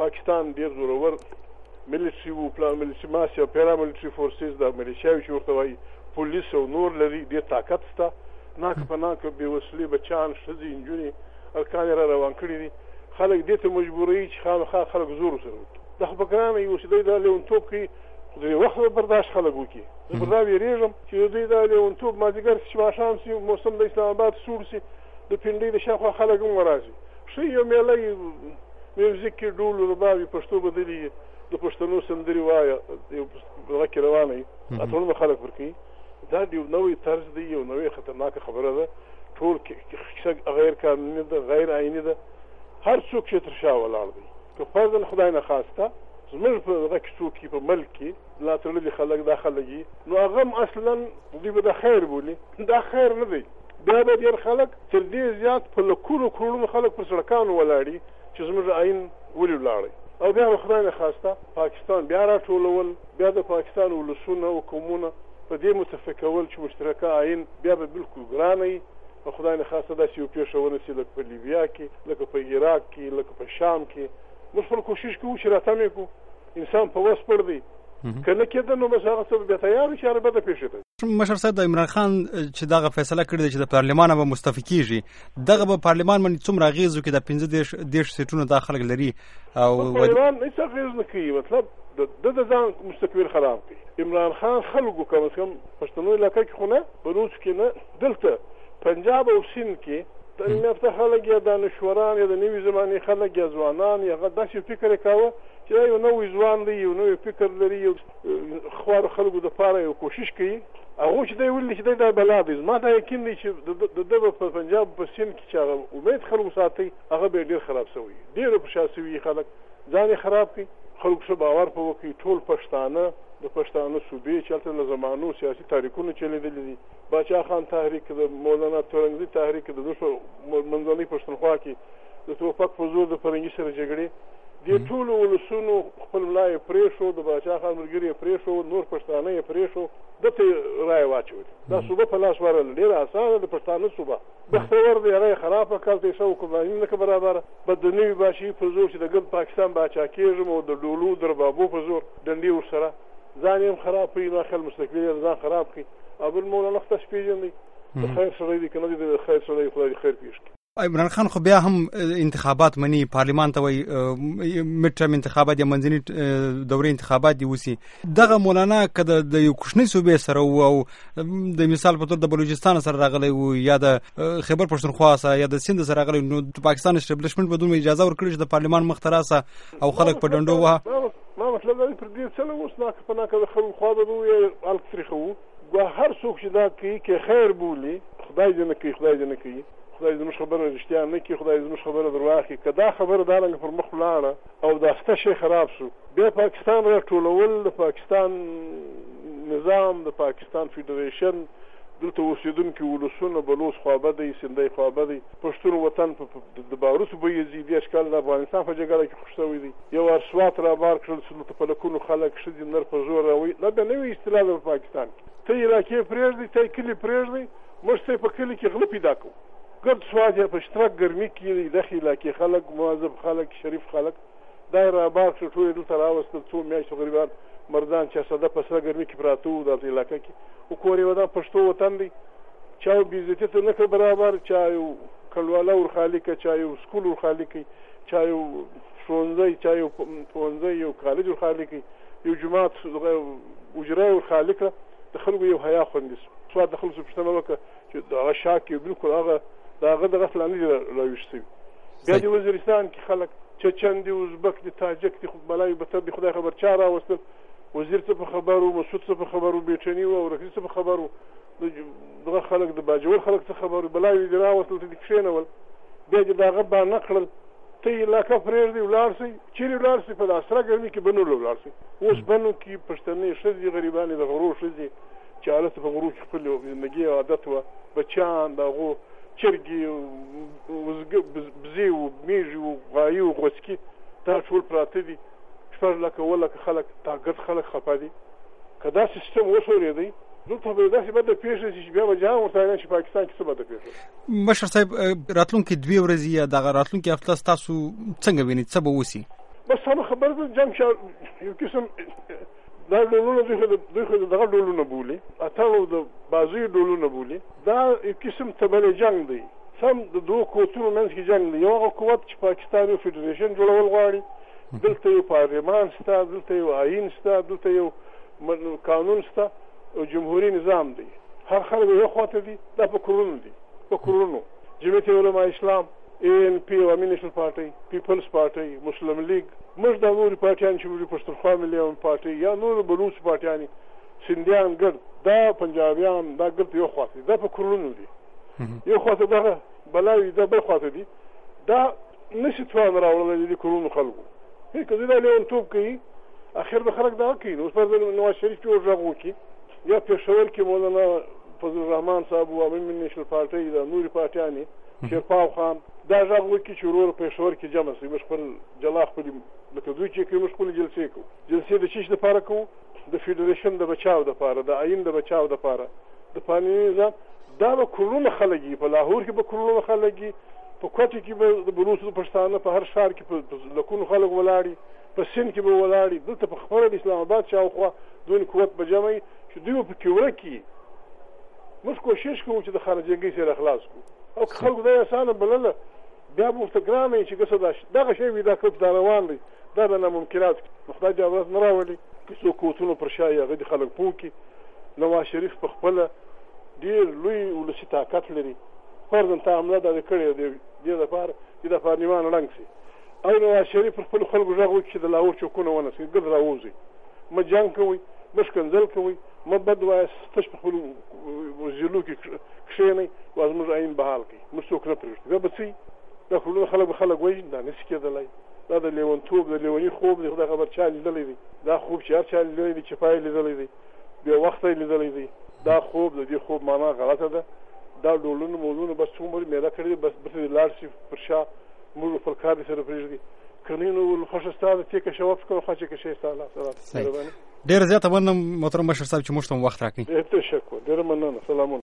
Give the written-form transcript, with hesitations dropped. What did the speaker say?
پاکستان ډېر زورور ملیټري وو، ملیټري ماس یا پیراملیټري فورسز د ملیشیاوي چې ورته وایي پولیس او نور لري، ډېر طاقت شته. ناکه په ناکه بېوسلې بچیان ښځې نجونې هلکان یې را روان کړي دي. خلک دې ته مجبوروي چې خامخا خلک زور ورسره وکړي. دا خو په ګرانه یو چې دوی دا لیونتوب کوي، خو د وخت به برداشت خلک وکړي. زه پر دا وېرېږم چې دوی دا لیونتوب مازدیګر چې ماښام شي، موسم د اسلام آباد سوړ شي، د پنډۍ د شاوخوا خلک هم وراشي، ښه یو میله یې میوزیک کې ډول رباب وي، پښتو بدلي د پښتنو سندرې وایه، یو هغه کې روانه وي، اتڼونه خلک ورکوي. دا یو نوی طرز دی، یو نوې خطرناکه خبره ده. ټول کیسه غیر قانوني ده، غیر آئیني ده. هر څوک چې تر شا ولاړ دی، که فرضاً خدای نه خواسته زموږ په دغه کې څوک په ملک کې لا تړلي خلک دا خلک وي، نو هغه هم اصلاً دوی به دا خیر بولي. دا خیر نه دی. بیا به ډېر خلک تر دې زیات په لکونو کروڑونو خلک پر سړکانو ولاړي چې زموږ آئین ولې ولاړی. او بیا به خدای نه خواسته پاکستان بیا راټولول، بیا د پاکستان ولسونه او قومونه په دې متفقول چې مشترکه آئین بیا به بالکل ګرانه وي. او خدای نه خواسته داسې یو پېښه ونسي لکه په لیبیا کې، لکه په عراق کې، لکه په شام کې. موږ خپل کوشش کوو چې راتمې کړو. انسان په وس پړ دی، که نه کېده نو بس هغه څه بیا تیار وي چې هره بده پېښه ده. مشر صاحب، د عمران خان چې دغه فیصله کړې ده چې د پارلمان به مستعفي کېږي، دغه به پارلمان باندې څومره اغېز وکړي؟ د 15 سیټونو دا خلک لري او پارلمان هېڅ اغېز نه کوي. مطلب د ځان مستقبل خراب کوي. عمران خان خلکو کم از کم پښتنو علاقه کې خو نه، بلوچ کې نه، دلته پنجاب او سند کې تعلیم یافته خلک یا دانشوران یا د نوي زمانې خلک یا ځوانان یا هغه داسې فکر یې کاوه چې دا یو نوی ځوان دی، یو نوی فکر لري، یو خوارو خلکو دپاره یو کوشش کوي. هغو چې دی ویلي چې دی دا بلا دی، زما دا یقین دی چې د ده به په پنجاب په سند کې چې هغه امید خلکو ساتي، هغه به ډېر خراب شوی، ډېر په شا شوي خلک، ځان یې خراب کړي. خلکو ښه باور په وکړي. ټول پښتانه د پښتانه صوبې چې هلته له زمانو سیاسي تحریکونه چلېدلي دي، باچا خان تحریک، د مولانا تورنګزي تحریک، د منځنۍ پښتونخوا کې د توپک په زور د فرنګي سره جګړې، دې ټولو ولسونو خپل ملا یې پرېښود، د باچا خان ملګري یې پرېښود، نور پښتانه یې پرېښود، دته یې رایه واچولې. دا صوبه په لاس ورغله، ډېره اسانه د پښتانه صوبه. بختور دی، هغه یې خرابه کړه، ته یې څه حکمراني نه کړه برابره. به د نوي بادشاهي په زور چې د ګرد پاکستان باچا کېږم او د ډولو د ربابو په زور ډنډې ورسره ځان یې هم خراب کړي، نو خیال مستقبل یې ځان خراب کړي. او بل مولانا خو تاسو پېژنئ، د خیر سړی دی، که نه دی د خیر سړی، خدای دې خیر پېښ کړي. عمران خان خو بیا هم انتخابات مني، پارلمان ته وایي مډ ټرم انتخابات یا منځني دورې انتخابات دي وسي. دغه مولانا که د یو کوچنۍ صوبې سره وو او د مثال په توګه د بلوچستان سره راغلی وو یا د خیبر پښتونخوا سره یا د سند سره راغلی، نو پاکستان اسټابلیشمنت به دومره اجازه ورکړي چې د پارلمان مخ ته راسه او خلک په ډنډو وهه. ما مطلب دا پر دې څه نه اوس ناکه په ناکه د خلکو خوا به ووایي هلک ترېښه وو. هر څوک چې دا کوي که خیر بولي، خدای دې نه کوي، خدای دې نه کوي، خدای زموږ خبره رښتیا نه کړي، خدای زموږ خبره درواغ کړي. که دا خبره دارنګه پر مخ ولاړه او دا سته شی خراب شو، بیا پاکستان راټولول، د پاکستان نظام، د پاکستان فیډریشن، دلته اوسېدونکي ولسونه، بلوچ خوابه دی، سندۍ خوابه دی، پښتون وطن د باروتو به یې دېرش کاله د افغانستان په جګړه کې خوښ شوی دی. یو ارسوات رابار کړل چې دلته په لکونو خلک ښځې نر په زور راوي. دا بیا نوې اصطلاح ده په پاکستان کې. ته علاقې پرېږدئ، ته کلي پرېږدئ، موږ ته په کلي کې غله پیدا کوو. ګرد سواد یې په اشتراک ګرمي کې دغې علاقې خلک، مواظب خلک، شریف خلک، دا یې رابار کړل، ټول یې دلته راوستل. څو میاشتې تقریبا مردان چې سده په سره ګرمي کې پراته وو دلته علاقه کې، او کور یې ودان پښتو وطن دی. چا یو بېعزتي ته نه کړ برابر، چا یو کلواله ورخالي کړه، چا یو سکول ورخالي کړي، چا یو ښوونځی، چا یو پوهنځی، یو کالج ورخالي کړي، یو جومات اجره یې ورخالي کړه. د خلکو یو حیا خوندي سو. سواد د خلکو پوښتنه وکړه چې د هغه شاک یې بالکل هغه د هغه دغه فلاني دي راویښ شوي. بیا د وزیرستان کې خلک چچن دي، ازبک دي، تاجک دي، بلای بتر دي، خدای خبر چا راوستل. وزیر څه په خبر وو، مسعود څه په خبر وو، بیټني وو، رقیب څه په خبر وو، دغه خلک د باجوړ خلک څه خبر وو، بلای دې راوستل، ته دې کښېنول. بیا دې د هغه بانه کړل، ته یې علاقه پرېږدئ، ولاړ شئ. چیرې ولاړ شئ؟ په سره ګرمي کې بنو ولاړ شئ. اوس بنو کې پښتنې ښځې، غریبانې د غرو ښځې چې هلته په غرو کې خپل زندګي عادت وه، بچیان، د هغو چرګې، بزې وو، میږې وو، غایي وو، غوڅکي، دا ټول پراته دي. 4 لکه 7 لکه خلک، دا ګرد خلک خفه دي. که دا سیستم وښورېدی، دلته به داسې بده پېښه شي چې بیا به جهان ورته حیران شي پاکستان کې څه بده پېښه. مشر صاحب، راتلونکي 2 ورځې یا دغه راتلونکي هفته ستاسو څنګه وینئ، څه به وسي؟ بس هم خبر ده جنگ یو قسم دا ډولونه دوی خو دغه ډولونه بولي اتانو د بازي ډولونه بولي دا یو قسم تبلې جنگ دی سم د دوه قوتونو منځ کې جنگ دی یو هغه قوت چې پاکستان یو فدریشن جوړول غواړي دلته یو پارلمان شته دلته یو آیین شته دلته یو قانون شته او جمهوریت نظام دی هر خلک یو خواته دي دا په کورونو دي په کورونو جمعیت علماء اسلام ANP عوامي نېشنل پارټي پیپلز پارټي مسلم لیگ موږ د نورو پارټیانو چې پښتونخوا ملي پارټي یا نور بلوچ پارټیان سندیان ګرد دا پنجابیان دا ګرد یو خواته دا په کورونو دي یو خواته دا بلاوي دا بل خواته دي دا نشي توان راوړل دي کورونو خلکو هیڅ کله له انتوب کوي اخر به خلک دا کوي نو پر نواز شریف جوړ راغو کی یا پېښور کې مولانا فضل الرحمن صاحب او عوامي نېشنل پارټي دا نوري پارټیان شیرپاو خان دا ژغ وکړي چې ورور پېښور کې جمع شي موږ خپل جلا خپل لکه دوی چې کوي موږ خپل جلسې کوو جلسې د چیش لپاره کوو د فدریشن د بچاو لپاره د آیین د بچاو لپاره د قانوني نظام دا به کورونه خلګي په لاهور کې به کورونه خلګي په کوټه کې به د بلوچ پښتانه په هر ښار کې په لکونو خلک ولاړي په سند کې به ولاړي دلته په خبره د اسلام آباد شاوخوا دوی قوت به جمعي چې دوی په کې ورکی موږ کوشش کوو چې د خارجيګي سره خلاص کوو او خلکو دا اسانه بلله بیا به ورته ګرانه چې ګسه دغه شی وي دا کب دا روان دی دا به ناممکنات خدای دې اورز نه راولي که څوک کوتونو پر شای هغه د خلک پوکي نواز شریف په خپل ډیر لوی ولسی طاقت لري فرضاً ته عمله دا کړی دی د پارلمان رنګ سي او نواز شریف په خپل خلکو غږ وکړي چې د لاهور چوکونه ونه سي ګد راوځي ما جنگ کوي مشکنزل کوي ما بد وای ستش په خپل وزیرلو کې کښېنئ او زموږ عین بحال کوي موږ څوک نه پرېږدو بیا به څه دا خلک وایي دا نشي کېدلی دا د لیونتوب د لیوني خوب دی دا خبر چا لیدلی دی دا خوب چې هر چا لیدلی دی چې پای لیدلی دی بیا وخت یې لیدلی دی دا خوب د دې خوب معنا غلطه ده دا ډولونه موضوعونه بس څومره میده کړي دي بس برته لاړ شي پر شا موږ خپل کار دې سره پرېږدي کني نو خوښه ستاسو ته کې شواب کوم خاصه کې شي ستاسو ډېر زیاته مننه محترم مشر صاحب چې موږ ته وخت راکړئ تشکر ډېر مننه سلامونه